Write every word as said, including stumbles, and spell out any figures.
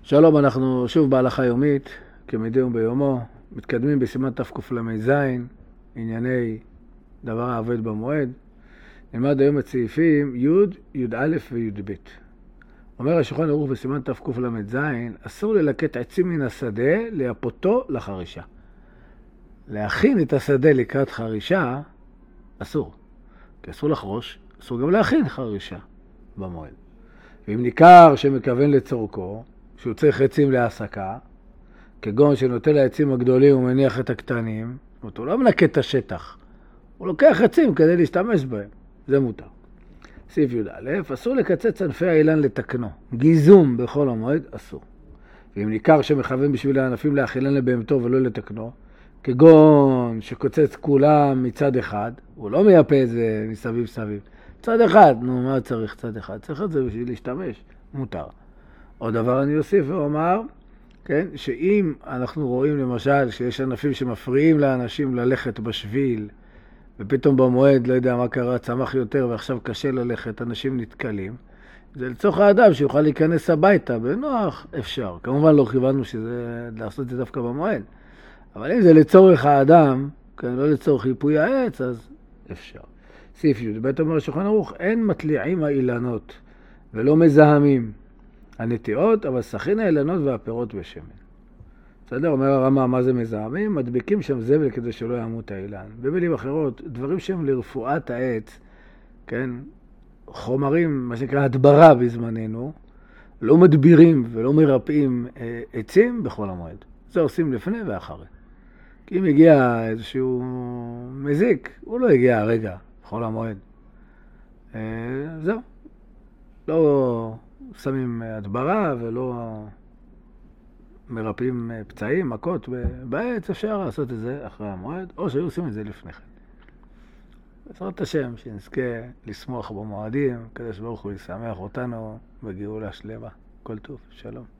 שלום, אנחנו שוב בהלכה יומית, כמדי יום ביומו, מתקדמים בסימן תקל"ז, ענייני דבר העבוד במועד. נלמד היום את סעיפים י', י"א וי"ב. אומר השולחן ערוך בסימן תקל"ז, אסור ללקט עצים מן השדה, לייפותו לחרישה. להכין את השדה לקראת חרישה, אסור. כי אסור לחרוש, אסור גם להכין חרישה במועד. ואם ניכר שמכוון לצורכו, שהוא צריך עצים להעסקה, כגון שנוטל העצים הגדולים ומניח את הקטנים, הוא לא מנקט את השטח, הוא לוקח עצים כדי להשתמש בהם, זה מותר. סעיף י"א, אסור לקצץ ענפי האילן לתקנו, גיזום בכל המועד אסור. ואם ניכר שמכוון בשביל הענפים להאכילן לבהמתו ולא לתקנו, כגון שקוצץ כולם מצד אחד, הוא לא מייפה את זה מסביב סביב, צד אחד, נו מה צריך צד אחד? צריך את זה בשביל להשתמש, מותר. עוד דבר אני אוסיף ואומר, כן, שאם אנחנו רואים למשל שיש ענפים שמפריעים לאנשים ללכת בשביל, ופתאום במועד, לא יודע מה קרה, צמח יותר ועכשיו קשה ללכת, אנשים נתקלים, זה לצורך האדם שיוכל להיכנס הביתה בנוח, אפשר. כמובן לא כיוונו שזה לעשות את זה דווקא במועד, אבל אם זה לצורך האדם, כן, לא לצורך חיפוי העץ, אז אפשר. סעיף י' בית אומר השולחן ערוך, אין מטליעים האילנות ולא מזהמים הנטיעות, אבל סכין האילנות והפירות בשמן. בסדר? אומר הרמה, מה זה מזהמים? מדביקים שם זבל כדי שלא ימות האילן. במילים אחרות, דברים שהם לרפואת העץ, כן, חומרים, מה שנקרא הדברה בזמננו, לא מדבירים ולא מרפאים אה, עצים בכל המועד. זה עושים לפני ואחרי. כי אם הגיע איזשהו מזיק, הוא לא הגיע הרגע בכל המועד. אה, זהו. לא שמים הדברה ולא מרפאים פצעים, מכות בעץ, אפשר לעשות את זה אחרי המועד, או שהיו עושים את זה לפני כן. בעזרת השם, שנזכה לשמוח במועדים, כדי שברוך הוא ישמח אותנו בגאולה שלמה. כל טוב, שלום.